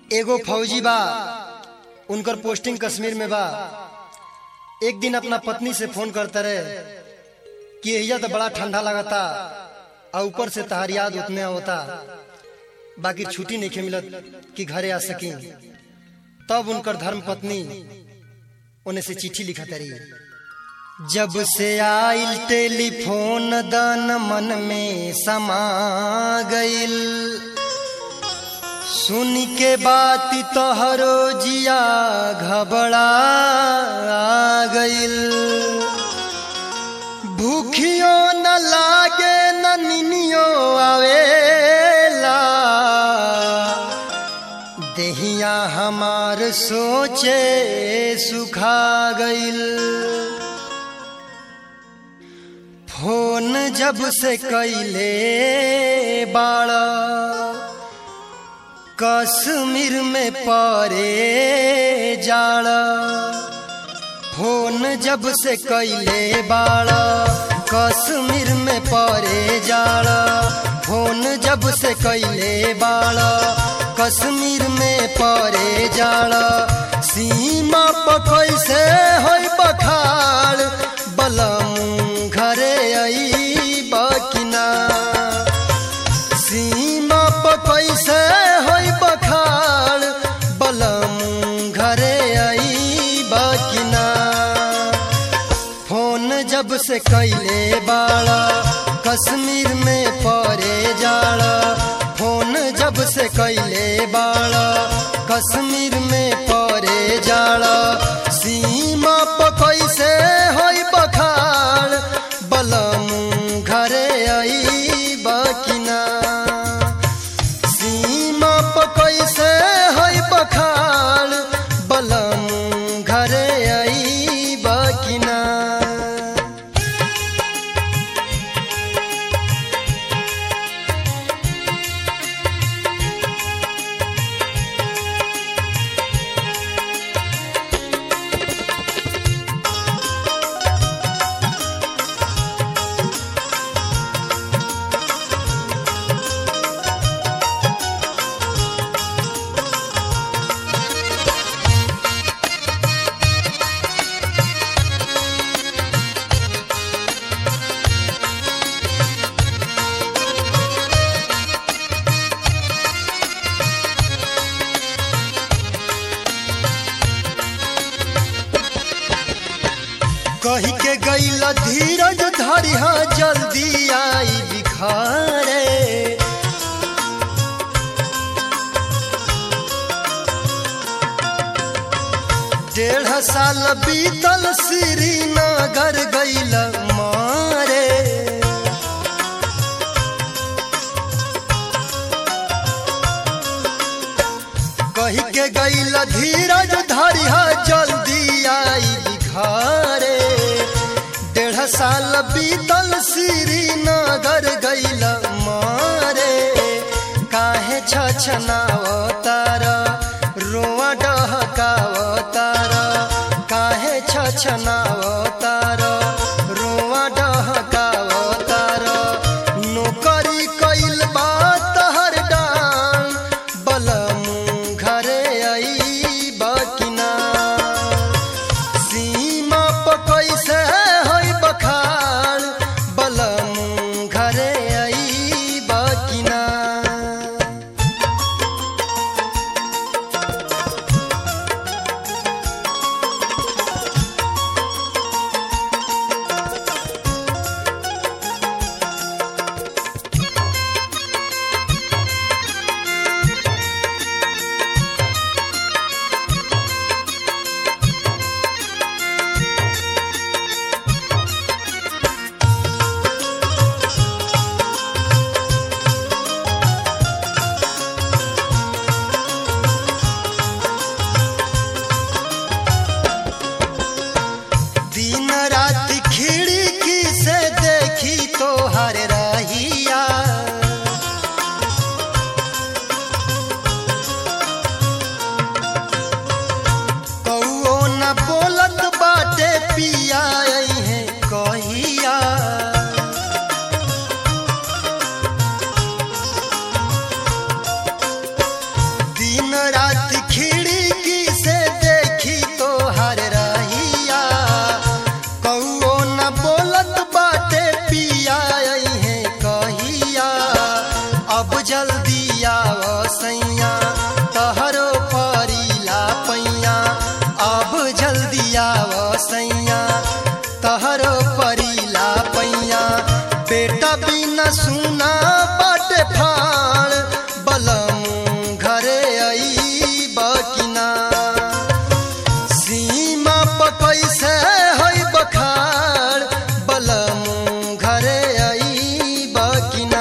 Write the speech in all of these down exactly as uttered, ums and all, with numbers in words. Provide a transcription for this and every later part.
एगो फौजी बा, उनकर पोस्टिंग कश्मीर में बा। एक दिन अपना पत्नी से फोन करते रहे कि यहिया तो बड़ा ठंडा लगता और ऊपर से तहार याद उतने होता, बाकी छुट्टी नहीं मिलत कि घरे आ सकी। तब उनकर धर्म पत्नी उन्हें से चिट्ठी लिखत रही। जब से आइल टेलीफोन दन मन में समा गइल, सुन के बात तोहरो जिया घबरा गइल। भूखियो न लागे न निनियो आवेला, देहिया हमार सोचे सुखा गइल। फोन जब से कैले बाड़ा, कश्मीर में परे जाड़ा। फोन जब से कैले बाड़ा, कश्मीर में परे जाड़ा। फोन जब से कैले बाड़ा, कश्मीर में परे जाड़ा। सीमा पर कैसे होई बखाड़, बलम घरे आई बकिना। सीमा पर कैसे होई बखाड़, बलम घरे आई बकिना। फोन जब से कैले बाड़ा, कश्मीर में परे जाड़ा। फोन जब से कैले बाड़ा, कश्मीर में परे जाड़ा। सीमा पर कैसे होई बखाड़, बलम घरे आई बकिना। सीमा पर कैसे होई बखाड़, बलम घरे आई बकिना। कही के गईला धीरज धरिहा, जल्दी आई बिखारे। डेढ़ साल बीतल, श्रीनगर गईला मारे। कही के गईला धीरज धरिहा, जल्दी आई बिखारे। डेढ़ साल बीतल, श्रीनगर गइल मारे। काहे छछनावतारा, रोआ डहकावतारा। काहे छछनावतारा, रोआ डहकावतारा। नौकरी कइल बा तहर डांग, बलम घरे आई बकिना। सीमा पर कैसे होई बखाड़, बलम घरे आई बकिना। अब जल्दी आओ सैया तहरो परिला पैया अब जल्दी आओ सैया तहरो परिला पैया बेटा बिना सुना बाटे फाड़ बलम घरे आई बकिना सीमा पर कैसे होई बखाड़ बलम घरे आई बकिना।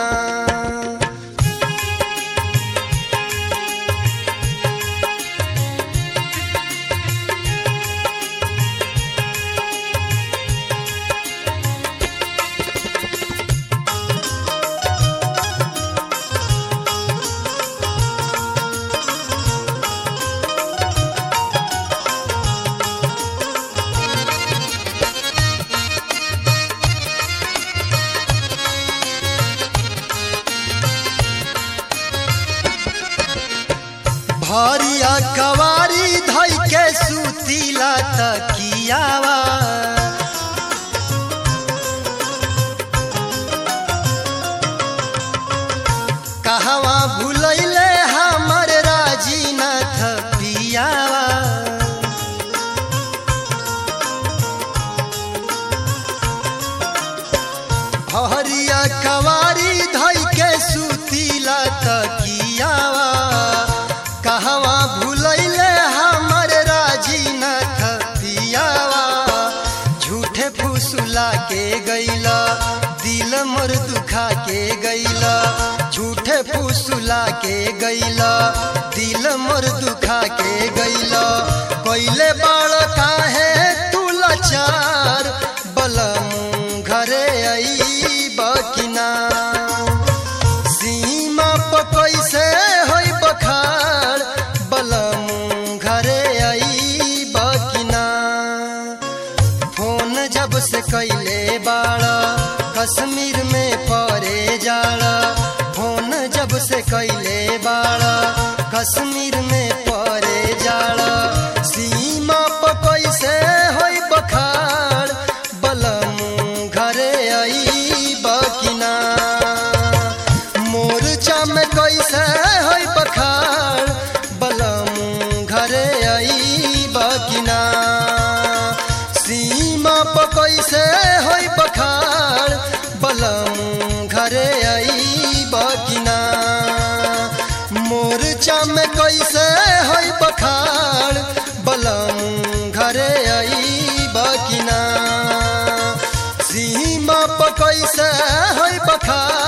भरिया कवारी धई के सुतीला तकियावा कहवा भूलैले हमर राजीनाथ पियावा भरिया कवारी धई के सुतीला तकियावा कहवा भूलैले हमर राजीनाथ पियावा झूठे फुसुला के गैला दिल मोर दुखा के गैला झूठे फुसुला के गैला दिल मोर दुखा के गैला कोइले बाड़ काहे तू लाचार बलम घरे आई बकिना सीमा पर कैसे होई बखाड़ बलम घरे आई बकिना फोन जब से कैले बाड़ा कश्मीर में परे जाड़ा फोन जब से कैले बाड़ा कश्मीर में परे जाड़ा सीमा पर कैसे होई बखाड़ बलम घरे आई बकिना मोर्चा में कैसे होई बखाड़ बलम घरे आई बकिना सीमा पर कैसे होई बखाड़ बलम घरे आई बकिना मोर्चा में कैसे होई बखाड़ बलम घरे आई बकिना सीमा पर कैसे होई बखाड़